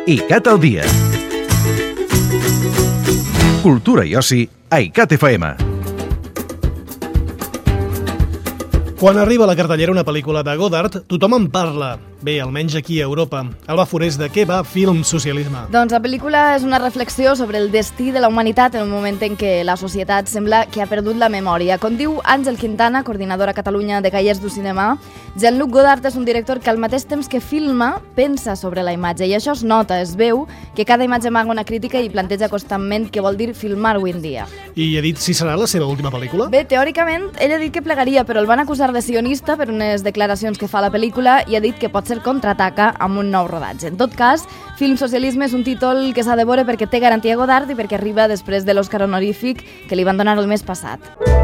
ICAT al dia. Cultura i oci a ICAT FM. Quan arriba a la cartellera una pel·lícula de Godard, tothom en parla. Bé, almenys aquí a Europa. Alba Forés, de què va Film Socialisme? Doncs la pel·lícula és una reflexió sobre el destí de la humanitat en un moment en què la societat sembla que ha perdut la memòria. Com diu Àngel Quintana, coordinadora a Catalunya de Caiers du Cinema, Jean-Luc Godard és un director que al mateix temps que filma, pensa sobre la imatge. I això es nota, es veu, que cada imatge amaga una crítica i planteja constantment què vol dir filmar avui en dia. I ha dit si serà la seva última pel·lícula? Bé, teòricament, ell ha dit que plegaria, però el van acusar de sionista per unes declaracions que fa a la pel·lícula i ha dit que pot ser contraataca amb un nou rodatge. En tot cas, Film Socialisme és un títol que s'ha de veure perquè té garantia Godard i perquè arriba després de l'Òscar honorífic que li van donar el mes passat.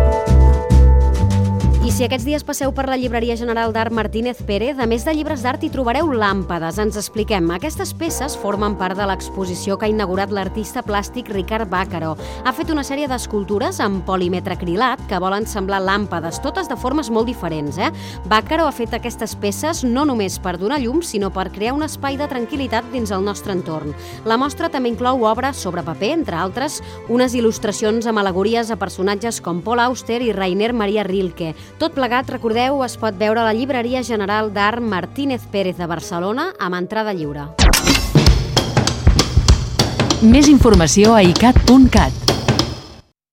I si aquests dies passeu per la Llibreria General d'Art Martínez Pérez, a més de llibres d'art hi trobareu làmpades. Ens expliquem. Aquestes peces formen part de l'exposició que ha inaugurat l'artista plàstic Ricard Bàcaro. Ha fet una sèrie d'escultures amb polimetracrilat que volen semblar làmpades, totes de formes molt diferents. Bàcaro ha fet aquestes peces no només per donar llum, sinó per crear un espai de tranquil·litat dins el nostre entorn. La mostra també inclou obres sobre paper, entre altres, unes il·lustracions amb al·legories a personatges com Paul Auster i Rainer Maria Rilke. Tot plegat, recordeu, es pot veure a la Llibreria General d'Art Martínez Pérez de Barcelona amb entrada lliure. Més informació a icat.cat.